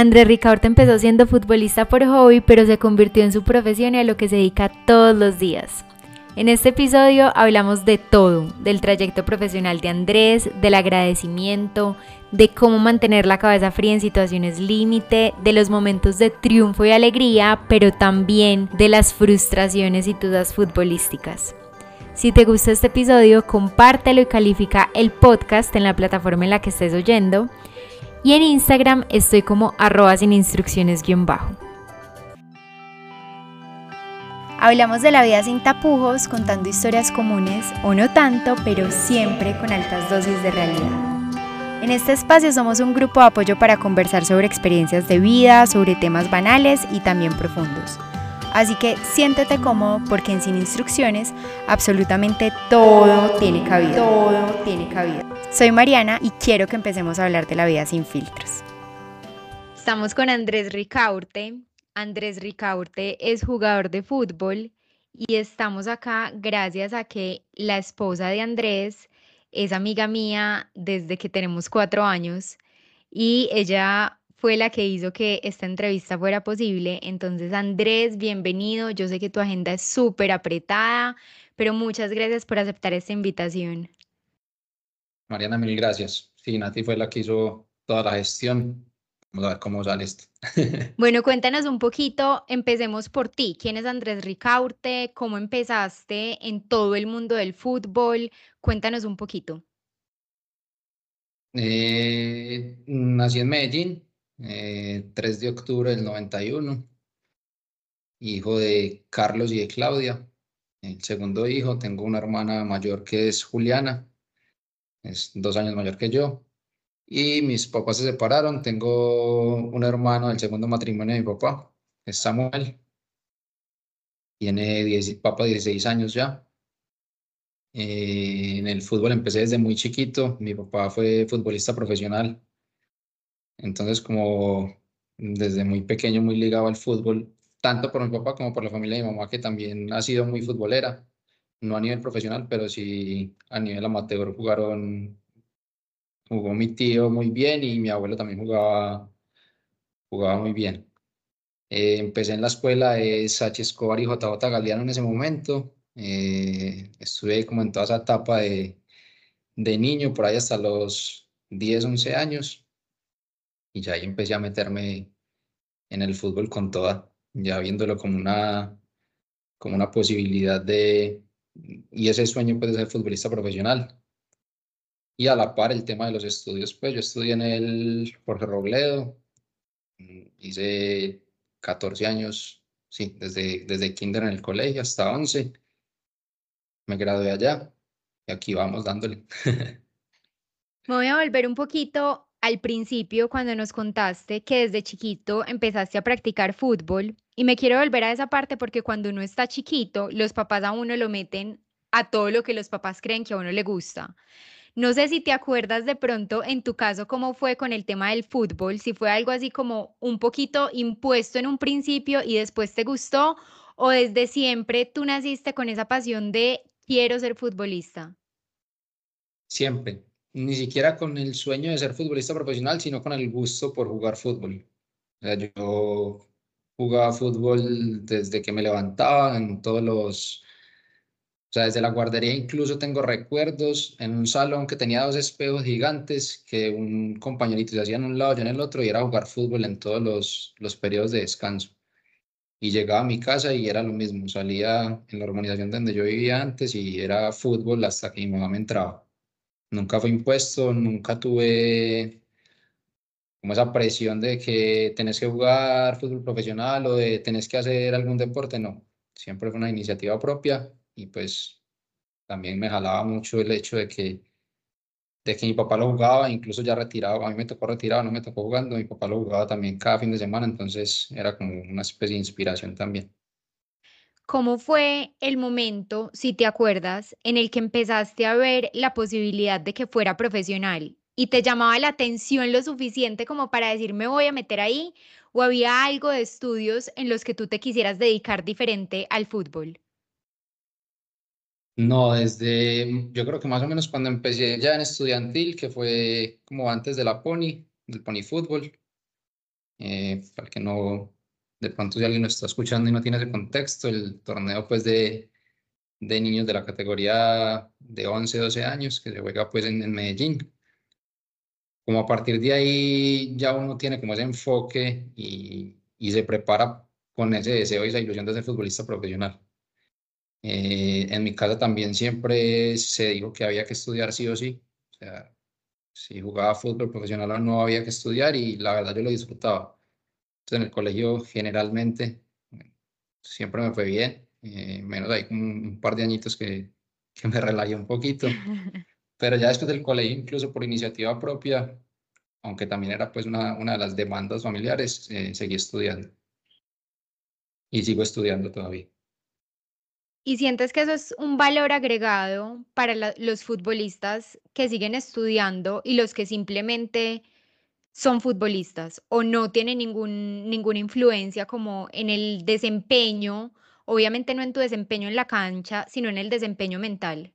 Andrés Ricaurte empezó siendo futbolista por hobby, pero se convirtió en su profesión y a lo que se dedica todos los días. En este episodio hablamos de todo, del trayecto profesional de Andrés, del agradecimiento, de cómo mantener la cabeza fría en situaciones límite, de los momentos de triunfo y alegría, pero también de las frustraciones y dudas futbolísticas. Si te gusta este episodio, compártelo y califica el podcast en la plataforma en la que estés oyendo. Y en Instagram estoy como @sininstrucciones_. Hablamos de la vida sin tapujos, contando historias comunes o no tanto, pero siempre con altas dosis de realidad. En este espacio somos un grupo de apoyo para conversar sobre experiencias de vida, sobre temas banales y también profundos. Así que siéntete cómodo porque en Sin Instrucciones absolutamente todo tiene cabida. Todo tiene cabida. Soy Mariana y quiero que empecemos a hablar de la vida sin filtros. Estamos con Andrés Ricaurte. Andrés Ricaurte es jugador de fútbol y estamos acá gracias a que la esposa de Andrés es amiga mía desde que tenemos 4 años y ella fue la que hizo que esta entrevista fuera posible. Entonces, Andrés, bienvenido. Yo sé que tu agenda es súper apretada, pero muchas gracias por aceptar esta invitación. Mariana, mil gracias. Sí, Nati fue la que hizo toda la gestión. Vamos a ver cómo sale esto. Bueno, cuéntanos un poquito, empecemos por ti. ¿Quién es Andrés Ricaurte? ¿Cómo empezaste en todo el mundo del fútbol? Cuéntanos un poquito. Nací en Medellín, 3 de octubre del 91, hijo de Carlos y de Claudia. El segundo hijo, tengo una hermana mayor que es Juliana, es 2 años mayor que yo. Y mis papás se separaron. Tengo un hermano del segundo matrimonio de mi papá, es Samuel. Tiene 16 años ya. En el fútbol empecé desde muy chiquito. Mi papá fue futbolista profesional. Entonces, como desde muy pequeño, muy ligado al fútbol, tanto por mi papá como por la familia de mi mamá, que también ha sido muy futbolera. No a nivel profesional, pero sí a nivel amateur jugó mi tío muy bien y mi abuelo también jugaba muy bien. Empecé en la escuela de Sachi Escobar y JJ Galeano en ese momento. Estuve como en toda esa etapa de niño, por ahí hasta los 10 11 años. Y ya ahí empecé a meterme en el fútbol con toda, ya viéndolo como una posibilidad y ese sueño pues, de ser futbolista profesional. Y a la par el tema de los estudios, pues yo estudié en el Jorge Robledo, hice 14 años, sí, desde kinder en el colegio hasta 11, me gradué allá y aquí vamos dándole. Me voy a volver un poquito al principio cuando nos contaste que desde chiquito empezaste a practicar fútbol y me quiero volver a esa parte porque cuando uno está chiquito, los papás a uno lo meten a todo lo que los papás creen que a uno le gusta. No sé si te acuerdas de pronto en tu caso cómo fue con el tema del fútbol, si fue algo así como un poquito impuesto en un principio y después te gustó o desde siempre tú naciste con esa pasión de quiero ser futbolista. Siempre, ni siquiera con el sueño de ser futbolista profesional, sino con el gusto por jugar fútbol. O sea, yo jugaba fútbol desde que me levantaba o sea, desde la guardería incluso tengo recuerdos en un salón que tenía 2 espejos gigantes que un compañerito se hacía en un lado, yo en el otro, y era jugar fútbol en todos los periodos de descanso. Y llegaba a mi casa y era lo mismo, salía en la urbanización donde yo vivía antes y era fútbol hasta que mi mamá me entraba. Nunca fue impuesto, nunca tuve como esa presión de que tenés que jugar fútbol profesional o de tenés que hacer algún deporte, no. Siempre fue una iniciativa propia y pues también me jalaba mucho el hecho de que mi papá lo jugaba, incluso ya retirado, a mí me tocó retirado, no me tocó jugando, mi papá lo jugaba también cada fin de semana, entonces era como una especie de inspiración también. ¿Cómo fue el momento, si te acuerdas, en el que empezaste a ver la posibilidad de que fuera profesional y te llamaba la atención lo suficiente como para decir me voy a meter ahí o había algo de estudios en los que tú te quisieras dedicar diferente al fútbol? No, yo creo que más o menos cuando empecé ya en estudiantil, que fue como antes de la Pony, del Pony Fútbol, Para que no, de pronto si alguien lo está escuchando y no tiene ese contexto, el torneo pues de niños de la categoría de 11 12 años que se juega pues en Medellín. Como a partir de ahí ya uno tiene como ese enfoque y se prepara con ese deseo y esa ilusión de ser futbolista profesional. En mi casa también siempre se dijo que había que estudiar sí o sí. O sea, si jugaba fútbol profesional o no había que estudiar y la verdad yo lo disfrutaba. Entonces en el colegio generalmente siempre me fue bien, menos ahí como un par de añitos que me relajé un poquito. Pero ya después del colegio, incluso por iniciativa propia, aunque también era pues una de las demandas familiares, seguí estudiando y sigo estudiando todavía. ¿Y sientes que eso es un valor agregado para los futbolistas que siguen estudiando y los que simplemente son futbolistas o no tienen ninguna influencia como en el desempeño, obviamente no en tu desempeño en la cancha, sino en el desempeño mental?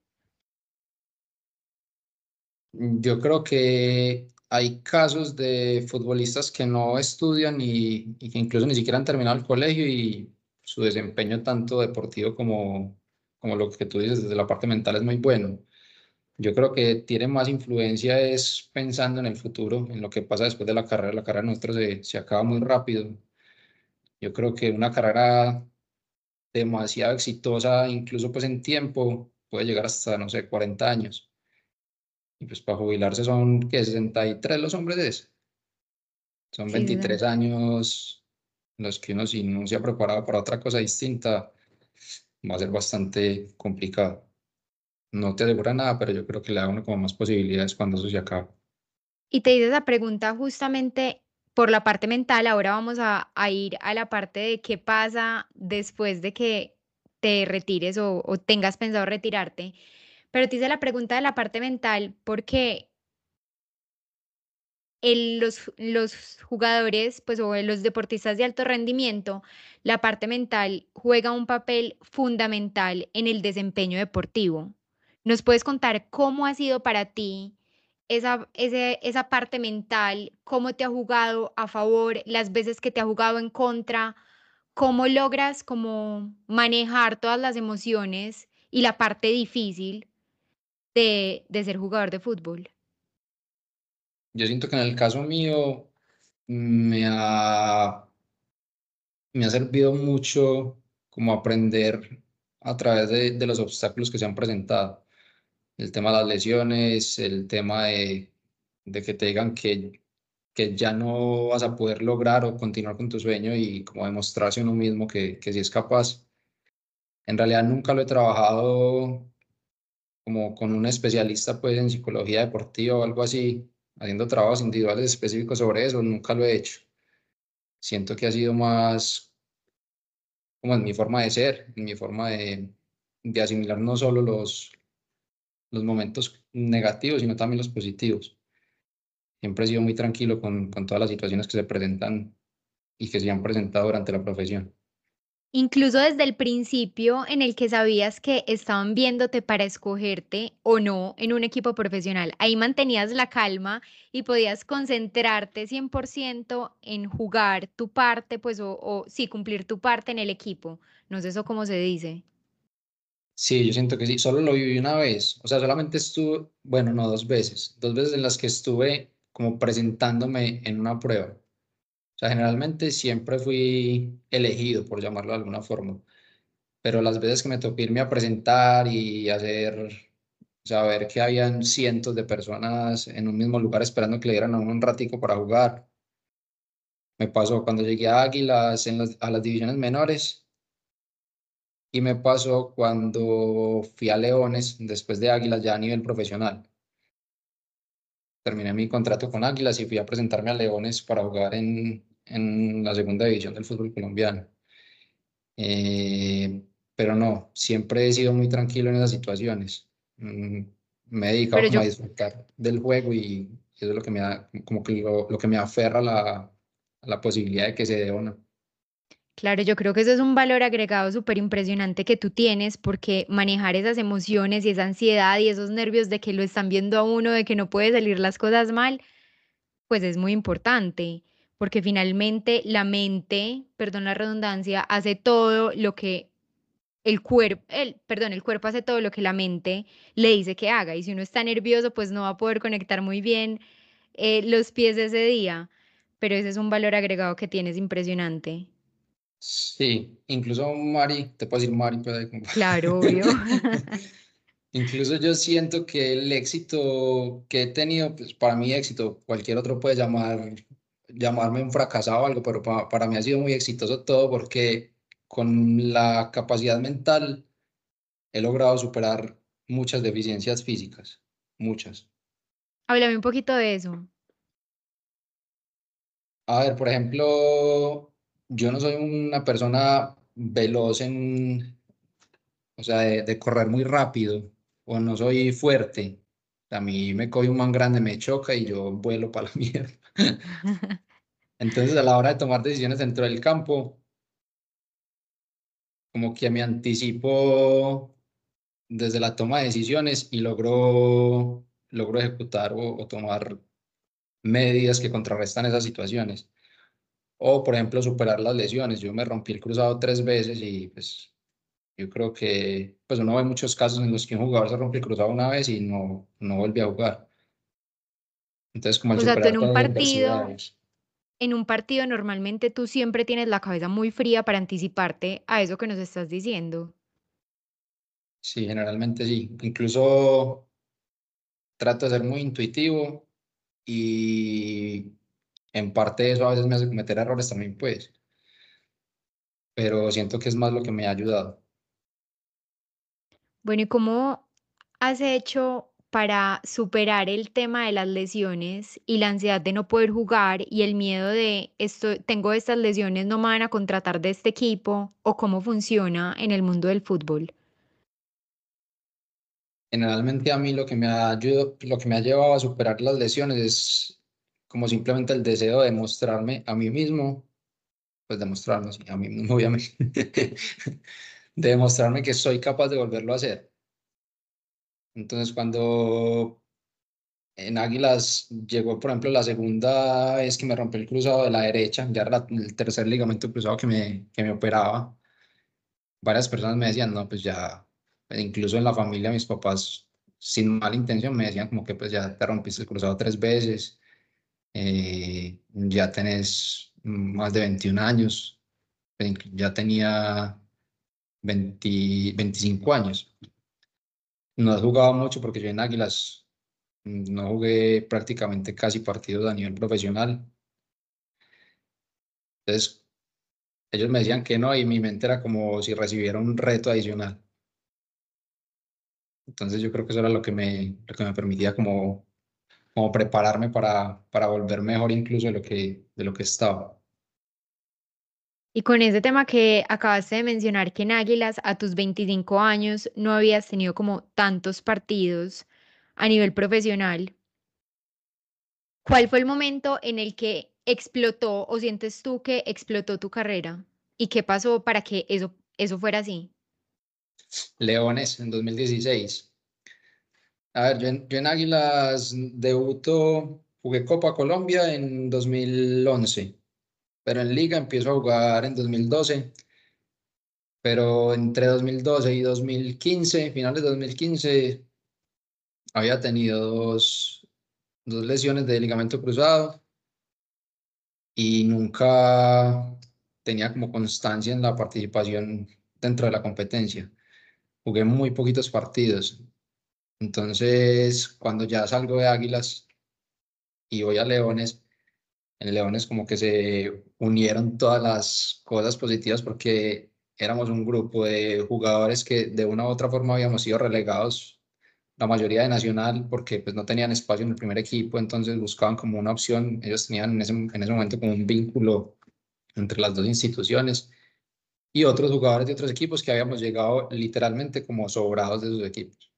Yo creo que hay casos de futbolistas que no estudian y que incluso ni siquiera han terminado el colegio y su desempeño tanto deportivo como lo que tú dices desde la parte mental es muy bueno. Yo creo que tiene más influencia es pensando en el futuro, en lo que pasa después de la carrera. La carrera de nosotros se acaba muy rápido. Yo creo que una carrera demasiado exitosa, incluso pues en tiempo, puede llegar hasta, no sé, 40 años. Y pues para jubilarse son, ¿qué? 63 los hombres es. Son Sí, 23 años los que uno si no se ha preparado para otra cosa distinta, va a ser bastante complicado. No te asegura nada, pero yo creo que le da a uno como más posibilidades cuando eso se acaba. y te hice esa pregunta justamente por la parte mental. Ahora vamos a ir a la parte de qué pasa después de que te retires o tengas pensado retirarte. Pero te hice la pregunta de la parte mental porque los jugadores, pues, o los deportistas de alto rendimiento, la parte mental juega un papel fundamental en el desempeño deportivo. ¿Nos puedes contar cómo ha sido para ti esa parte mental? ¿Cómo te ha jugado a favor, las veces que te ha jugado en contra? ¿Cómo logras como manejar todas las emociones y la parte difícil de ser jugador de fútbol? Yo siento que en el caso mío me ha, me ha servido mucho como aprender a través de los obstáculos que se han presentado. El tema de las lesiones, el tema de que te digan que ya no vas a poder lograr o continuar con tu sueño y como demostrarse a uno mismo que sí es capaz. En realidad nunca lo he trabajado como con un especialista pues en psicología deportiva o algo así, haciendo trabajos individuales específicos sobre eso, nunca lo he hecho. Siento que ha sido más como en mi forma de ser, en mi forma de asimilar no solo los momentos negativos, sino también los positivos. Siempre he sido muy tranquilo con todas las situaciones que se presentan y que se han presentado durante la profesión. Incluso desde el principio en el que sabías que estaban viéndote para escogerte o no en un equipo profesional, ahí mantenías la calma y podías concentrarte 100% en jugar tu parte, pues, o sí, cumplir tu parte en el equipo. No sé eso cómo se dice. Sí, yo siento que sí, solo lo viví una vez, o sea, solamente estuve, bueno, no dos veces en las que estuve como presentándome en una prueba. O sea, generalmente siempre fui elegido, por llamarlo de alguna forma, pero las veces que me tocó irme a presentar y hacer, saber que habían cientos de personas en un mismo lugar esperando que le dieran a uno un ratico para jugar, me pasó cuando llegué a Águilas a las divisiones menores y me pasó cuando fui a Leones después de Águilas ya a nivel profesional. Terminé mi contrato con Águilas y fui a presentarme a Leones para jugar en la segunda división del fútbol colombiano. Pero no, siempre he sido muy tranquilo en esas situaciones. Me he dedicado Pero como yo a disfrutar del juego y eso es lo que me da, como que lo que me aferra a la posibilidad de que se dé o no. Claro, yo creo que eso es un valor agregado súper impresionante que tú tienes porque manejar esas emociones y esa ansiedad y esos nervios de que lo están viendo a uno, de que no puede salir las cosas mal, pues es muy importante. porque finalmente la mente, perdón la redundancia, hace todo lo que el cuerpo hace todo lo que la mente le dice que haga. Y si uno está nervioso, pues no va a poder conectar muy bien los pies ese día. Pero ese es un valor agregado que tienes impresionante. Sí, incluso Mari, te puedo decir Mari, pues, ahí como- Claro, obvio. Incluso yo siento que el éxito que he tenido, pues para mí éxito, cualquier otro puede llamarme un fracasado o algo, pero para mí ha sido muy exitoso todo porque con la capacidad mental he logrado superar muchas deficiencias físicas, muchas. Háblame un poquito de eso. A ver, por ejemplo, yo no soy una persona veloz o sea, de correr muy rápido, o no soy fuerte. A mí me coge un man grande, me choca y yo vuelo para la mierda. Entonces, a la hora de tomar decisiones dentro del campo, como que me anticipo desde la toma de decisiones y logro ejecutar o tomar medidas que contrarrestan esas situaciones. O, por ejemplo, superar las lesiones. Yo me rompí el cruzado 3 veces y pues yo creo que pues uno ve muchos casos en los que un jugador se rompe el cruzado una vez y no vuelve a jugar. Entonces, como al O sea, tú superar todas las adversidades. en un partido normalmente tú siempre tienes la cabeza muy fría para anticiparte a eso que nos estás diciendo. Sí, generalmente sí. Incluso trato de ser muy intuitivo y en parte eso a veces me hace cometer errores también, pues, pero siento que es más lo que me ha ayudado. Bueno, ¿y cómo has hecho para superar el tema de las lesiones y la ansiedad de no poder jugar y el miedo de esto, tengo estas lesiones, no me van a contratar de este equipo o cómo funciona en el mundo del fútbol? Generalmente a mí lo que me ha llevado a superar las lesiones es como simplemente el deseo de demostrarme a mí mismo, pues demostrarme sí, a mí mismo, obviamente, de demostrarme que soy capaz de volverlo a hacer. Entonces, cuando en Águilas llegó, por ejemplo, la segunda vez que me rompí el cruzado de la derecha, ya era el tercer ligamento cruzado que me operaba. Varias personas me decían, no, pues ya, incluso en la familia, mis papás, sin mala intención, me decían como que pues ya te rompiste el cruzado 3 veces, ya tenés más de 21 años, ya tenía 25 años. No he jugado mucho porque yo en Águilas no jugué prácticamente casi partidos a nivel profesional. Entonces, ellos me decían que no y mi mente era como si recibiera un reto adicional. Entonces, yo creo que eso era lo que me permitía como prepararme para volver mejor incluso de lo que estaba. Y con ese tema que acabaste de mencionar, que en Águilas a tus 25 años no habías tenido como tantos partidos a nivel profesional, ¿cuál fue el momento en el que explotó o sientes tú que explotó tu carrera? ¿Y qué pasó para que eso fuera así? Leones en 2016. A ver, yo en Águilas debuto, jugué Copa Colombia en 2011, pero en Liga empiezo a jugar en 2012. Pero entre 2012 y 2015, finales de 2015, había tenido dos lesiones de ligamento cruzado y nunca tenía como constancia en la participación dentro de la competencia. Jugué muy poquitos partidos. Entonces, cuando ya salgo de Águilas y voy a Leones, en Leones como que se unieron todas las cosas positivas porque éramos un grupo de jugadores que de una u otra forma habíamos sido relegados, la mayoría de Nacional, porque pues no tenían espacio en el primer equipo, entonces buscaban como una opción. Ellos tenían en ese momento como un vínculo entre las dos instituciones y otros jugadores de otros equipos que habíamos llegado literalmente como sobrados de sus equipos.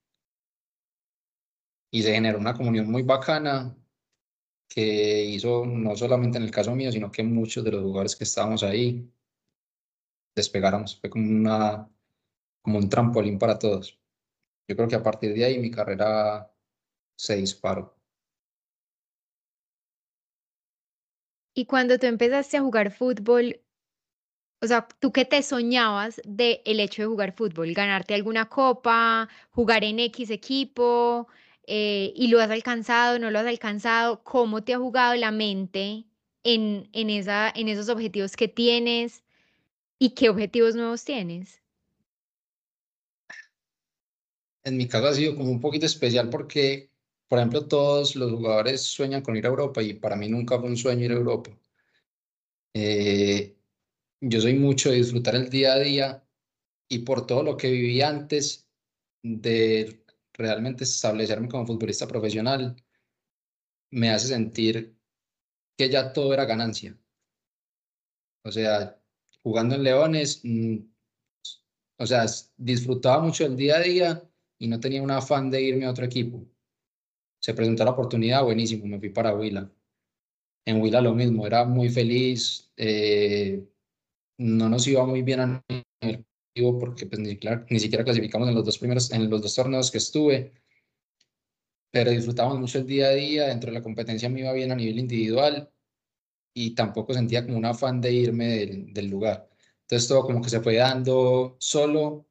Y se generó una comunión muy bacana que hizo no solamente en el caso mío, sino que muchos de los jugadores que estábamos ahí despegáramos. Fue como como un trampolín para todos. Yo creo que a partir de ahí mi carrera se disparó. Y cuando tú empezaste a jugar fútbol, o sea, ¿tú qué te soñabas de el hecho de jugar fútbol? ¿Ganarte alguna copa, jugar en X equipo? ¿Y lo has alcanzado, no lo has alcanzado? ¿Cómo te ha jugado la mente en esos objetivos que tienes? ¿Y qué objetivos nuevos tienes? En mi caso ha sido como un poquito especial porque, por ejemplo, todos los jugadores sueñan con ir a Europa y para mí nunca fue un sueño ir a Europa. Eh, yo soy mucho de disfrutar el día a día y por todo lo que viví antes de realmente establecerme como futbolista profesional, me hace sentir que ya todo era ganancia. O sea, jugando en Leones, o sea, disfrutaba mucho el día a día y no tenía un afán de irme a otro equipo. Se presentó la oportunidad, buenísimo, me fui para Huila. En Huila lo mismo, era muy feliz, no nos iba muy bien a nivel colectivo porque pues, ni siquiera clasificamos en los dos primeros, en los dos torneos que estuve, pero disfrutábamos mucho el día a día, dentro de la competencia me iba bien a nivel individual y tampoco sentía como un afán de irme del lugar. Entonces todo como que se fue dando solo,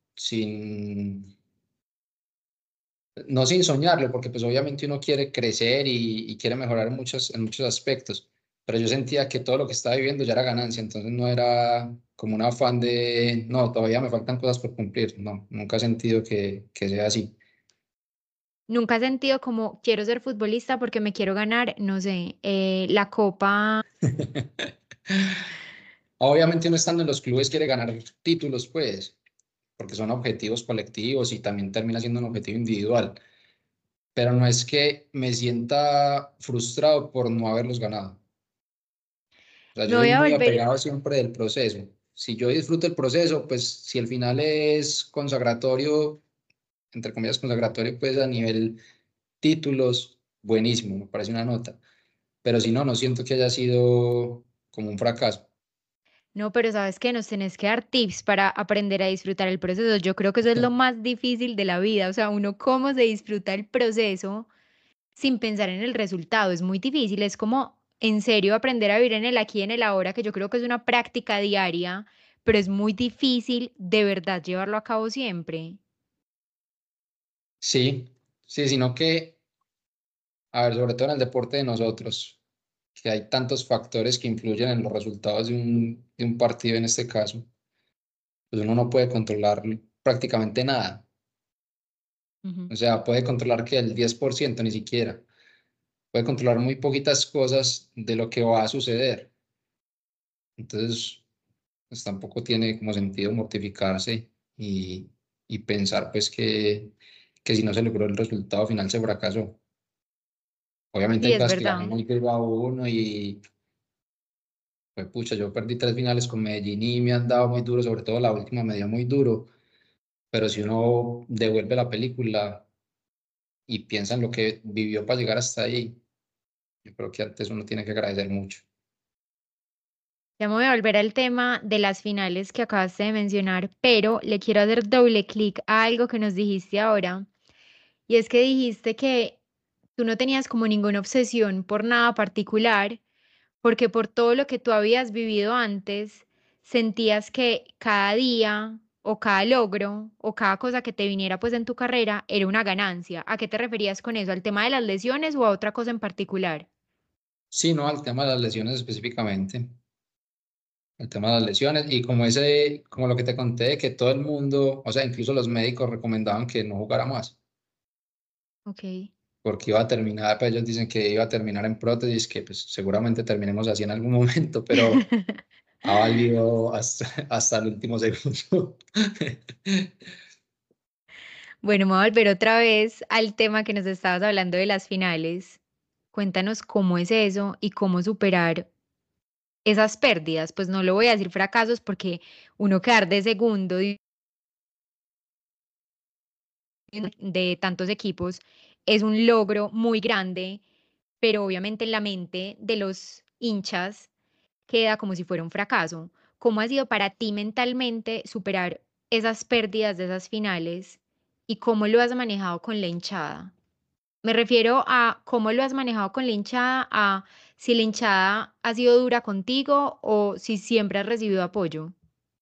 no sin soñarlo, porque pues obviamente uno quiere crecer y quiere mejorar en muchos aspectos, pero yo sentía que todo lo que estaba viviendo ya era ganancia, entonces no era como un afán de, no, todavía me faltan cosas por cumplir, no, nunca he sentido que sea así. ¿Nunca has sentido como quiero ser futbolista porque me quiero ganar, no sé, la copa? Obviamente uno estando en los clubes quiere ganar títulos, pues, porque son objetivos colectivos y también termina siendo un objetivo individual, pero no es que me sienta frustrado por no haberlos ganado. O sea, Me yo soy voy a muy volver, apegado siempre del proceso. Si yo disfruto el proceso, pues si el final es consagratorio, entre comillas consagratorio, pues a nivel títulos, buenísimo, me parece una nota. Pero si no, no siento que haya sido como un fracaso. no, pero sabes que nos tenés que dar tips para aprender a disfrutar el proceso. Yo creo que eso es lo más difícil de la vida, o sea, uno cómo se disfruta el proceso sin pensar en el resultado, es muy difícil, es como en serio aprender a vivir en el aquí y en el ahora, que yo creo que es una práctica diaria, pero es muy difícil de verdad llevarlo a cabo siempre. Sí, sí, sino que, a ver, sobre todo en el deporte de nosotros, que hay tantos factores que influyen en los resultados de un partido en este caso, pues uno no puede controlar prácticamente nada. Ujú. O sea, puede controlar que el 10% ni siquiera. Puede controlar muy poquitas cosas de lo que va a suceder. Entonces, pues tampoco tiene como sentido mortificarse y pensar pues que si no se logró el resultado final se fracasó. Obviamente Sí, hay es cosas que le dan verdad. muy duro a uno y pues pucha, yo perdí tres finales con Medellín y me han dado muy duro, sobre todo la última me dio muy duro, pero si uno devuelve la película y piensa en lo que vivió para llegar hasta ahí, yo creo que antes uno tiene que agradecer mucho. Ya me voy a volver al tema de las finales que acabaste de mencionar, pero le quiero hacer doble clic a algo que nos dijiste ahora. Y es que dijiste que tú no tenías como ninguna obsesión por nada particular, porque por todo lo que tú habías vivido antes, sentías que cada día o cada logro o cada cosa que te viniera pues en tu carrera era una ganancia. ¿A qué te referías con eso? ¿Al tema de las lesiones o a otra cosa en particular? Sí, no, al tema de las lesiones específicamente. El tema de las lesiones y como ese, como lo que te conté, que todo el mundo, o sea, incluso los médicos recomendaban que no jugara más, Ok. porque iba a terminar, pues ellos dicen que iba a terminar en prótesis, que pues seguramente terminemos así en algún momento, pero ha valido hasta, hasta el último segundo. Bueno, me voy a volver otra vez al tema que nos estabas hablando de las finales. Cuéntanos cómo es eso y cómo superar esas pérdidas. Pues no lo voy a decir fracasos porque uno quedar de segundo de tantos equipos es un logro muy grande, pero obviamente en la mente de los hinchas queda como si fuera un fracaso. ¿Cómo ha sido para ti mentalmente superar esas pérdidas de esas finales y cómo lo has manejado con la hinchada? Me refiero a cómo lo has manejado con la hinchada, a si la hinchada ha sido dura contigo o si siempre has recibido apoyo.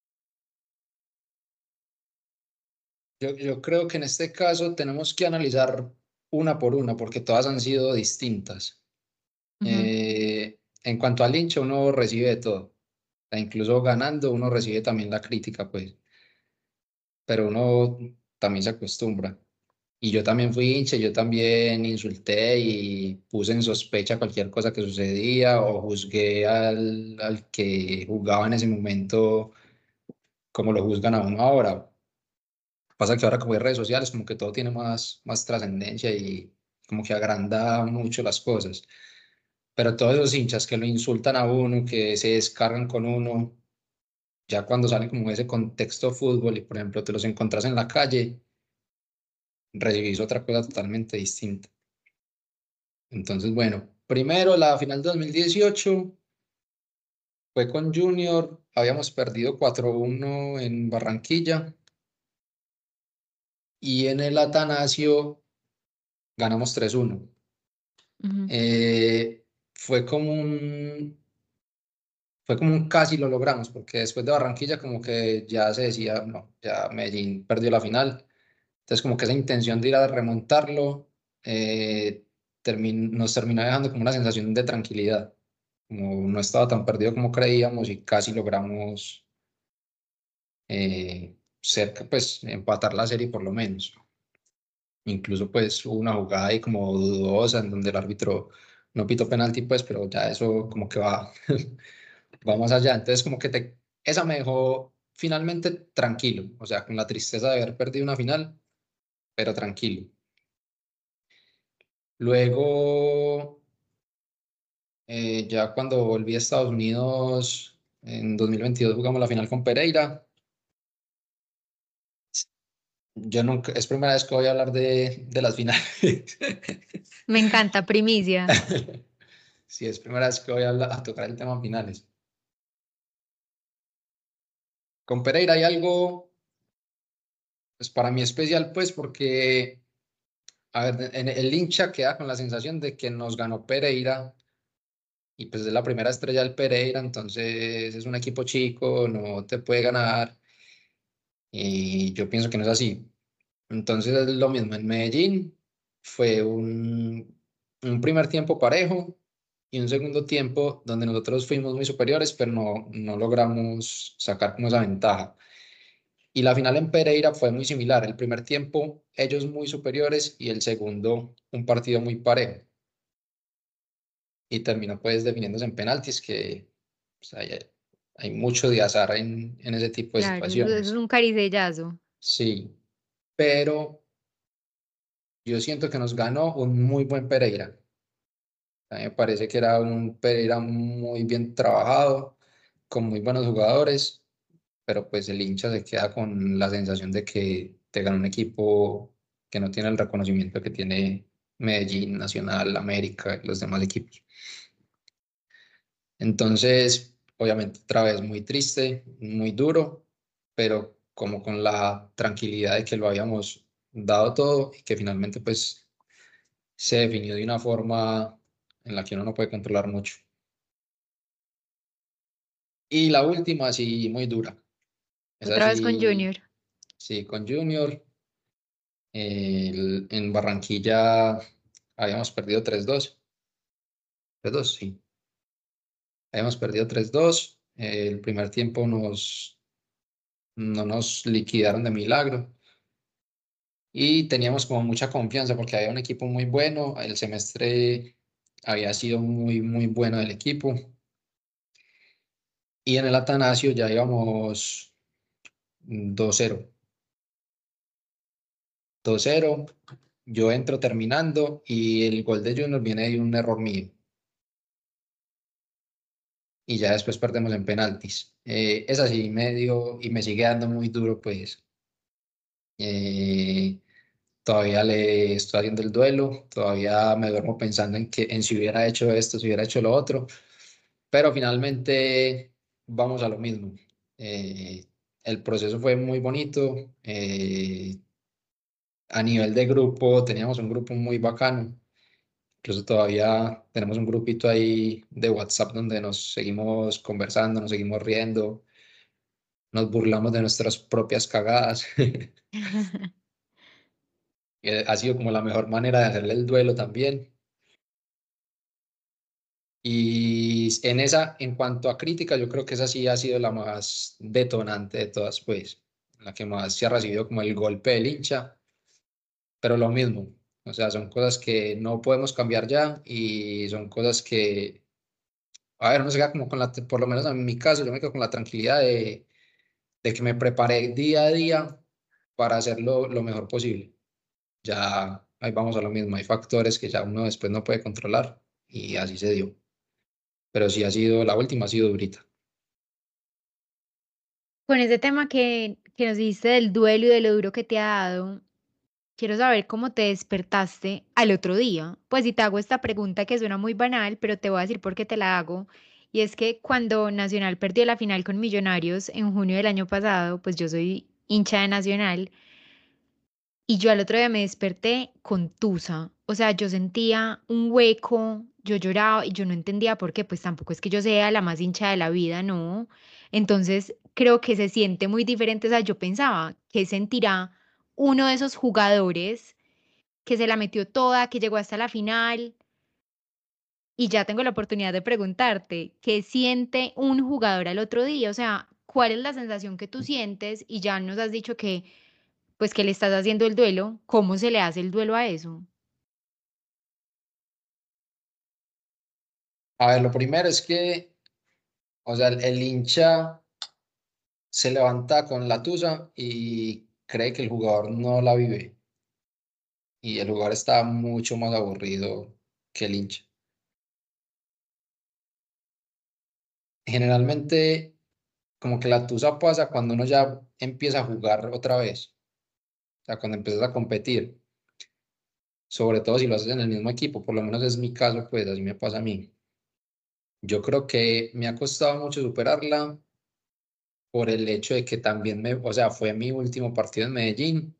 Yo creo que en este caso tenemos que analizar una por una porque todas han sido distintas. Ujú. En cuanto al hincha, uno recibe de todo. Incluso ganando, uno recibe también la crítica, pues, pero uno también se acostumbra. Y yo también fui hincha, yo también insulté y puse en sospecha cualquier cosa que sucedía o juzgué al que jugaba en ese momento como lo juzgan a uno ahora. Pasa que ahora como hay redes sociales, como que todo tiene más trascendencia y como que agranda mucho las cosas. Pero todos esos hinchas que lo insultan a uno, que se descargan con uno, ya cuando salen como de ese contexto fútbol y por ejemplo te los encontrás en la calle, recibís otra cosa totalmente distinta. Entonces, bueno, primero la final de 2018 fue con Junior, habíamos perdido 4-1 en Barranquilla y en el Atanasio ganamos 3-1. Ujú. Eh, fue fue como un casi lo logramos, porque después de Barranquilla como que ya se decía, no, ya Medellín perdió la final. Entonces como que esa intención de ir a remontarlo nos terminó dejando como una sensación de tranquilidad, como no estaba tan perdido como creíamos y casi logramos cerca, pues empatar la serie por lo menos. Incluso pues hubo una jugada ahí como dudosa en donde el árbitro no pitó penalti, pues, pero ya eso como que va, va más allá. Entonces como que esa me dejó finalmente tranquilo, o sea, con la tristeza de haber perdido una final, pero tranquilo. Luego, ya cuando volví a Estados Unidos en 2022 jugamos la final con Pereira. Yo nunca, es primera vez que voy a hablar de las finales. Me encanta, primicia. Sí, es primera vez que voy a tocar el tema finales. Con Pereira hay algo, pues para mí especial, pues porque, a ver, el hincha queda con la sensación de que nos ganó Pereira y pues es la primera estrella del Pereira, entonces es un equipo chico, no te puede ganar y yo pienso que no es así. Entonces es lo mismo en Medellín, fue un primer tiempo parejo y un segundo tiempo donde nosotros fuimos muy superiores, pero no logramos sacar como esa ventaja. Y la final en Pereira fue muy similar. El primer tiempo ellos muy superiores y el segundo un partido muy parejo. Y terminó pues definiéndose en penaltis, que pues, hay mucho de azar en ese tipo de Claro, eso es situaciones. un caricellazo. Sí, pero yo siento que nos ganó un muy buen Pereira. A mí me parece que era un Pereira muy bien trabajado, con muy buenos jugadores, pero pues el hincha se queda con la sensación de que te gana un equipo que no tiene el reconocimiento que tiene Medellín, Nacional, América y los demás equipos. Entonces, obviamente, otra vez muy triste, muy duro, pero como con la tranquilidad de que lo habíamos dado todo y que finalmente pues se definió de una forma en la que uno no puede controlar mucho. Y la última, sí, muy dura. Es Otra vez con así, Junior. sí, con Junior. En Barranquilla habíamos perdido 3-2. 3-2, sí. Habíamos perdido 3-2. El primer tiempo no nos liquidaron de milagro. Y teníamos como mucha confianza porque había un equipo muy bueno. El semestre había sido muy bueno del equipo. Y en el Atanasio ya íbamos 2-0. 2-0. Yo entro terminando y el gol de Junior viene de un error mío. Y ya después perdemos en penaltis. Es así medio y me sigue dando muy duro, pues eh, todavía le estoy haciendo el duelo, todavía me duermo pensando en si hubiera hecho esto, si hubiera hecho lo otro, pero finalmente vamos a lo mismo. Eh, el proceso fue muy bonito, A nivel de grupo, teníamos un grupo muy bacano. Incluso todavía tenemos un grupito ahí de WhatsApp donde nos seguimos conversando, nos seguimos riendo, nos burlamos de nuestras propias cagadas. Ha sido como la mejor manera de hacerle el duelo también. Y en cuanto a crítica, yo creo que esa sí ha sido la más detonante de todas, pues, la que más se ha recibido como el golpe del hincha, pero lo mismo, o sea, son cosas que no podemos cambiar ya y son cosas que, a ver, uno se queda como con por lo menos en mi caso, yo me quedo con la tranquilidad de que me preparé día a día para hacerlo lo mejor posible. Ya ahí vamos a lo mismo, hay factores que ya uno después no puede controlar y así se dio, pero sí ha sido, la última ha sido durita. Con ese tema que nos dijiste del duelo y de lo duro que te ha dado, quiero saber cómo te despertaste al otro día. Pues si te hago esta pregunta que suena muy banal, pero te voy a decir por qué te la hago. Y es que cuando Nacional perdió la final con Millonarios en junio del año pasado, pues yo soy hincha de Nacional y yo al otro día me desperté contusa. O sea, yo sentía un hueco, yo lloraba y yo no entendía por qué, pues tampoco es que yo sea la más hincha de la vida, no. Entonces, creo que se siente muy diferente. O sea, yo pensaba, ¿qué sentirá uno de esos jugadores que se la metió toda, que llegó hasta la final? Y ya tengo la oportunidad de preguntarte, ¿qué siente un jugador al otro día? O sea, ¿cuál es la sensación que tú sientes? Y ya nos has dicho que, pues, que le estás haciendo el duelo. ¿Cómo se le hace el duelo a eso? A ver, lo primero es que, o sea, el hincha se levanta con la tusa y cree que el jugador no la vive y el jugador está mucho más aburrido que el hincha. Generalmente, como que la tusa pasa cuando uno ya empieza a jugar otra vez, o sea, cuando empiezas a competir, sobre todo si lo haces en el mismo equipo, por lo menos es mi caso, pues así me pasa a mí. Yo creo que me ha costado mucho superarla por el hecho de que también o sea, fue mi último partido en Medellín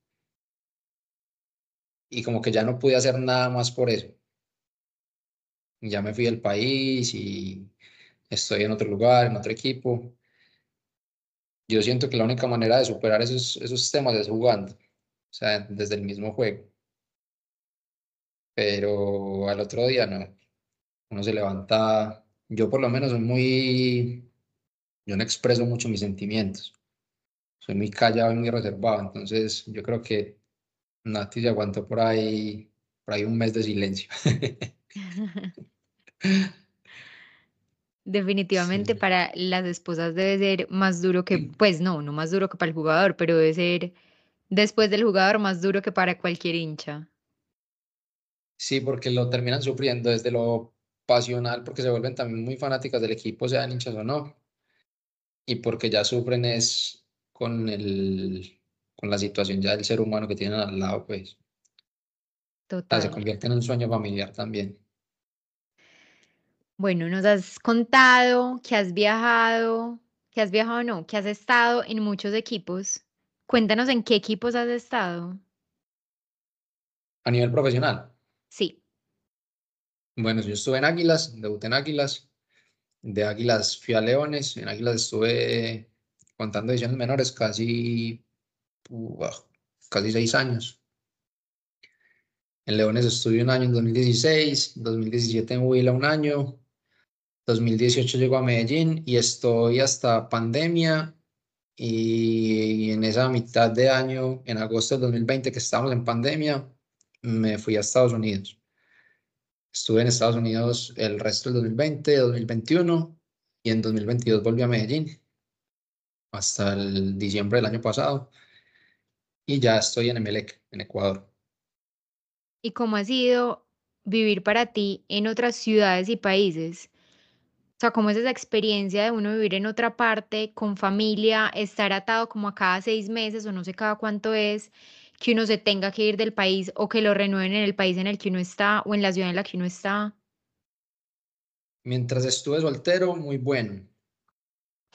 y como que ya no pude hacer nada más por eso. Ya me fui del país y estoy en otro lugar, en otro equipo. Yo siento que la única manera de superar esos temas es jugando, o sea, desde el mismo juego. Pero al otro día no, uno se levanta, yo por lo menos soy muy, yo no expreso mucho mis sentimientos, soy muy callado y muy reservado, entonces yo creo que Nati se aguantó por ahí un mes de silencio. Definitivamente Sí. para las esposas debe ser más duro que, pues no, no más duro que para el jugador, pero debe ser después del jugador más duro que para cualquier hincha. Sí, porque lo terminan sufriendo desde lo pasional, porque se vuelven también muy fanáticas del equipo, sean hinchas o no, y porque ya sufren es con la situación ya del ser humano que tienen al lado, pues, se Total. convierte en un sueño familiar también. Bueno, nos has contado que has viajado no, que has estado en muchos equipos. Cuéntanos en qué equipos has estado. A nivel profesional, Sí. bueno, yo estuve en Águilas, debuté en Águilas, de Águilas fui a Leones, en Águilas estuve contando ediciones menores uh, casi 6 años. En Leones estuve un año en 2016, 2017 en Huila un año, 2018 llego a Medellín y estoy hasta pandemia y en esa mitad de año, en agosto del 2020 que estábamos en pandemia, me fui a Estados Unidos. Estuve en Estados Unidos el resto del 2020, 2021 y en 2022 volví a Medellín hasta el diciembre del año pasado y ya estoy en Emelec, en Ecuador. ¿Y cómo ha sido vivir para ti en otras ciudades y países? O sea, ¿cómo es esa experiencia de uno vivir en otra parte, con familia, estar atado como a cada 6 meses o no sé cada cuánto es, que uno se tenga que ir del país o que lo renueven en el país en el que uno está o en la ciudad en la que uno está? Mientras estuve soltero, muy bueno.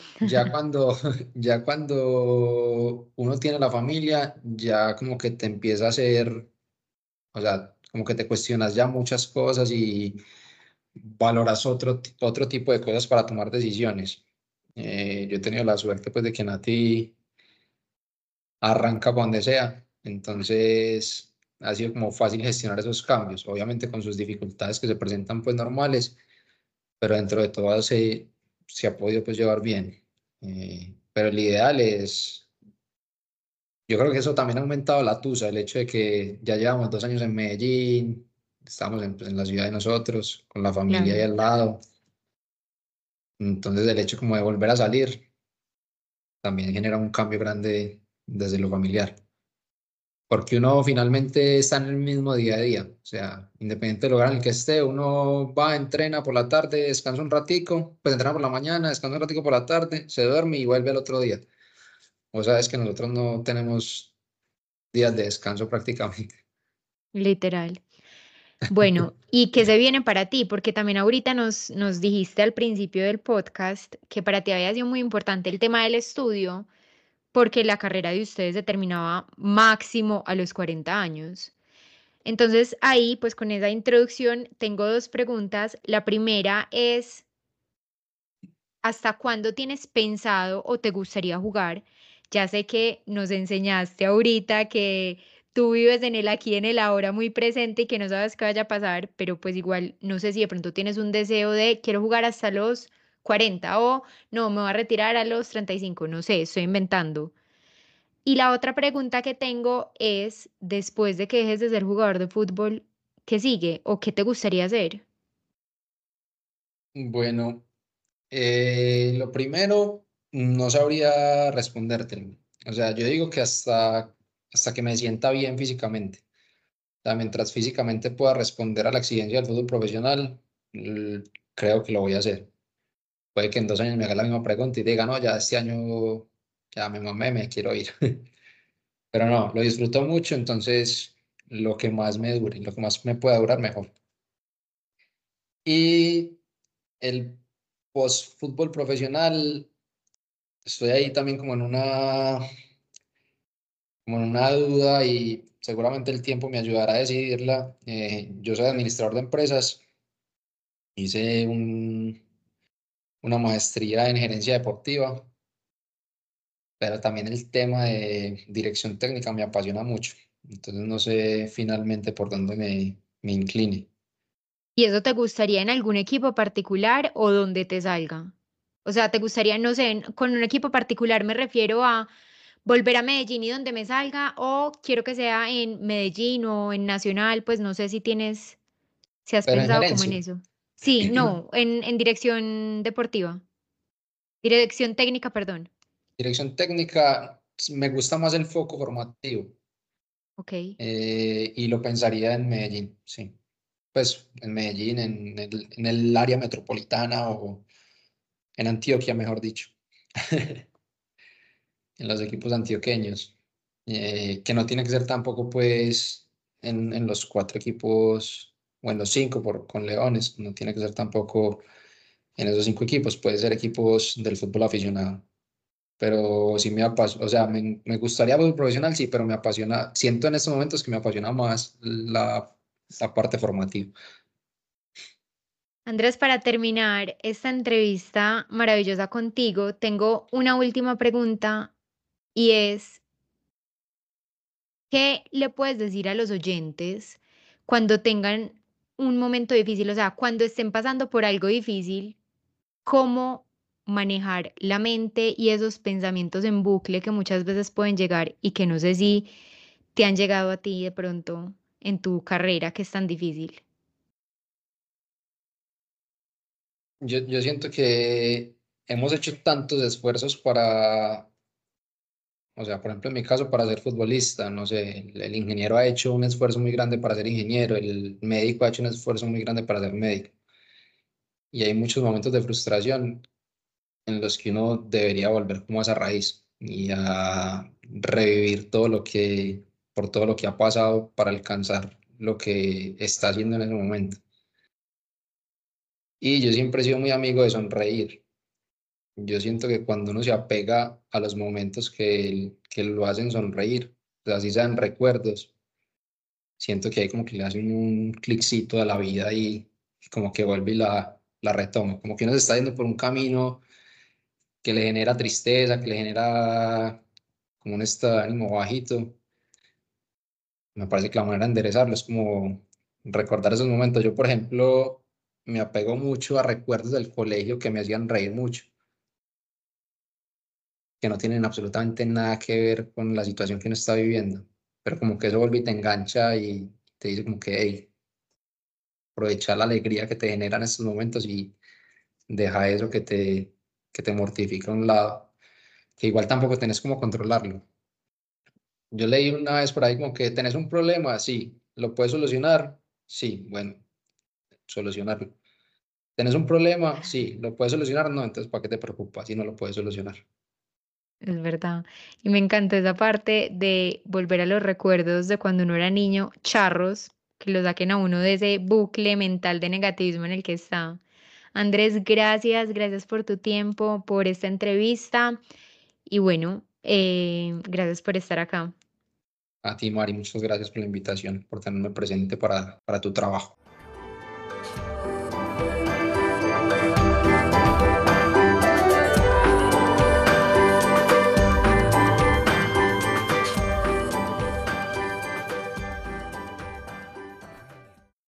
Ya cuando, ya cuando uno tiene la familia, ya como que te empieza a hacer, o sea, como que te cuestionas ya muchas cosas y valoras otro tipo de cosas para tomar decisiones. Yo he tenido la suerte pues de que Nati arranca por donde sea, entonces ha sido como fácil gestionar esos cambios, obviamente con sus dificultades que se presentan pues normales, pero dentro de todo se ha podido pues llevar bien. Pero el ideal es, yo creo que eso también ha aumentado la tusa, el hecho de que ya llevamos 2 años en Medellín, estamos pues, en la ciudad de nosotros, con la familia ahí Claro. al lado, entonces el hecho como de volver a salir también genera un cambio grande desde lo familiar, porque uno finalmente está en el mismo día a día, o sea, independiente del lugar en el que esté, uno va, entrena por la tarde, descansa un ratico, pues entrena por la mañana, descansa un ratico por la tarde, se duerme y vuelve al otro día. O sea, es que nosotros no tenemos días de descanso prácticamente. Literal. Bueno, ¿y qué se viene para ti? Porque también ahorita nos dijiste al principio del podcast que para ti había sido muy importante el tema del estudio, porque la carrera de ustedes se terminaba máximo a los 40 años. Entonces ahí, pues con esa introducción, tengo dos preguntas. La primera es, ¿hasta cuándo tienes pensado o te gustaría jugar? Ya sé que nos enseñaste ahorita que tú vives en el aquí, en el ahora muy presente y que no sabes qué vaya a pasar, pero pues igual no sé si de pronto tienes un deseo de quiero jugar hasta los 40 o no, me voy a retirar a los 35, no sé, estoy inventando. Y la otra pregunta que tengo es, después de que dejes de ser jugador de fútbol, ¿qué sigue o qué te gustaría hacer? Bueno, lo primero, no sabría responderte. O sea, yo digo que hasta que me sienta bien físicamente. O sea, mientras físicamente pueda responder a la exigencia del fútbol profesional, creo que lo voy a hacer. Puede que en 2 años me haga la misma pregunta y diga, no, ya este año ya me mamé, me quiero ir. Pero no, lo disfruto mucho, entonces lo que más me dure, lo que más me pueda durar, mejor. Y el post-fútbol profesional, estoy ahí también como en una duda y seguramente el tiempo me ayudará a decidirla. Yo soy administrador de empresas, hice una maestría en gerencia deportiva, pero también el tema de dirección técnica me apasiona mucho. Entonces no sé finalmente por dónde me incline. ¿Y eso te gustaría en algún equipo particular o donde te salga? O sea, ¿te gustaría, no sé, con un equipo particular me refiero a volver a Medellín y donde me salga o quiero que sea en Medellín o en Nacional? Pues no sé si tienes, si has Pero en pensado como en gerencia, eso. Sí, no, en dirección deportiva, dirección técnica, perdón. dirección técnica, me gusta más el foco formativo. Ok. Y lo pensaría en Medellín, sí. Pues en Medellín, en el área metropolitana o en Antioquia, mejor dicho, en los equipos antioqueños, que no tiene que ser tampoco pues en los 4 equipos o en los 5 con Leones, no tiene que ser tampoco en esos 5 equipos, puede ser equipos del fútbol aficionado. Pero sí me apasiona, o sea, me gustaría fútbol profesional, sí, pero me apasiona, siento en estos momentos que me apasiona más la parte formativa. Andrés, para terminar esta entrevista maravillosa contigo, tengo una última pregunta y es, ¿qué le puedes decir a los oyentes cuando tengan un momento difícil? O sea, cuando estén pasando por algo difícil, ¿cómo manejar la mente y esos pensamientos en bucle que muchas veces pueden llegar y que no sé si te han llegado a ti de pronto en tu carrera que es tan difícil? Yo siento que hemos hecho tantos esfuerzos o sea, por ejemplo, en mi caso, para ser futbolista, no sé, el ingeniero ha hecho un esfuerzo muy grande para ser ingeniero, el médico ha hecho un esfuerzo muy grande para ser médico. Y hay muchos momentos de frustración en los que uno debería volver como a esa raíz y a revivir por todo lo que ha pasado para alcanzar lo que está haciendo en ese momento. Y yo siempre he sido muy amigo de sonreír. Yo siento que cuando uno se apega a los momentos que lo hacen sonreír, o sea, así sean recuerdos, siento que ahí como que le hacen un cliccito a la vida y como que vuelve y la retoma, como que uno se está yendo por un camino que le genera tristeza, que le genera como un estado de ánimo bajito. Me parece que la manera de enderezarlo es como recordar esos momentos. Yo, por ejemplo, me apego mucho a recuerdos del colegio que me hacían reír mucho, que no tienen absolutamente nada que ver con la situación que uno está viviendo, pero como que eso vuelve y te engancha y te dice como que, hey, aprovecha la alegría que te generan estos momentos y deja eso que te mortifica a un lado, que igual tampoco tenés como controlarlo. Yo leí una vez por ahí como que tenés un problema, sí, lo puedes solucionar, sí, bueno, solucionarlo. ¿Tenés un problema? Sí, ¿lo puedes solucionar? No, entonces ¿para qué te preocupas si no lo puedes solucionar? Es verdad. Y me encantó esa parte de volver a los recuerdos de cuando uno era niño, charros, que lo saquen a uno de ese bucle mental de negativismo en el que está. Andrés, gracias, gracias por tu tiempo, por esta entrevista y bueno, gracias por estar acá. A ti, Mari, muchas gracias por la invitación, por tenerme presente para tu trabajo.